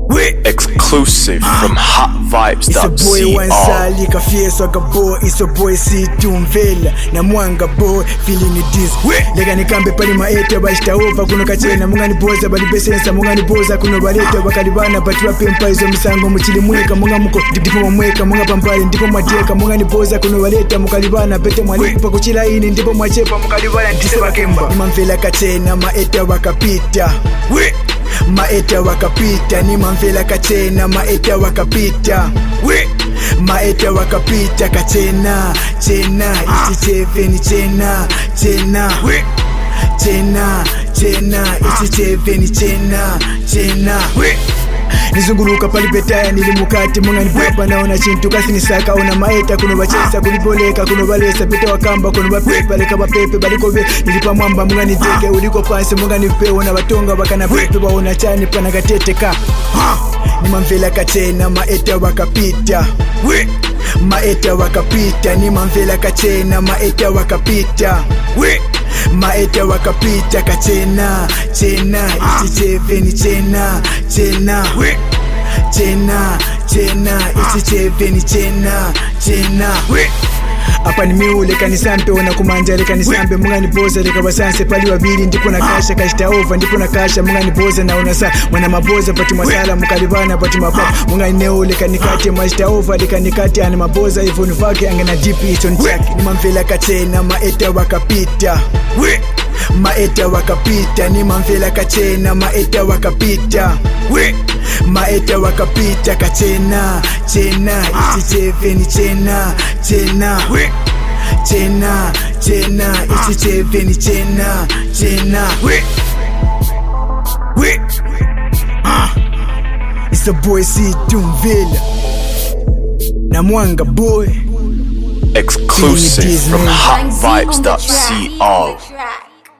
Exclusive from hotvibes.co. It's a boy one side, like a face like a boy. It's a boy see tumvela na mwanga boy feeling it is. Lega nikambe pali maeta bashita over kuno kachena munga ni boza bali besensa munga ni boza kuno baleta bakalibana batwa pempa izo misango muchili mweka munga muko ndipo mweka munga pampali ndipo mateka munga ni boza kuno baleta mukalibana pete mwalipa kuchila ini ndipo mwachepa mukalibana ndise bakemba nimamvela kachena maeta wakapita maeta wakapita ni mamvela kachena maeta wakapita maeta wakapita kachena chena ichi cheve ni chena chena ichi cheve ni chena nizunguruka pali betaya nilimukati munga ni papa naona chintu kasi nisaka ona maeta kuno bachesa kuliboleka kuno balesa peta wakamba kuno bapepe baleka bapepe balikobe nilipa mwamba munga niteke uliko pansi munga nipewa na batonga bakana pepe baona chani pana gateteka nimamvela kachena maeta wakapita maeta wakapita nimamvela kachena maeta wakapita maeta wakapita kachena chena ichi cheve ni chena ichi cheve ni chena apa ni miule kanisampe wana kumanja leka nisampe munga ni boza leka basanse pali wabili ndipo na kasha kashita over ndipo na kasha munga ni boza na unasa mwana maboza pati masala mukalibana pati mapapa munga ni neo leka nikate mashita over leka nikate ana maboza hivyo nivake angana jipi icho nchaki nimamvela kachena maeta wakapita maeta wakapita nimamvela kachena maeta wakapita maeta wakapita kachena ichi cheve ni chena ichi cheve ni chena It's a boy see tumvela na mwanga boy exclusive from hotvibes.co.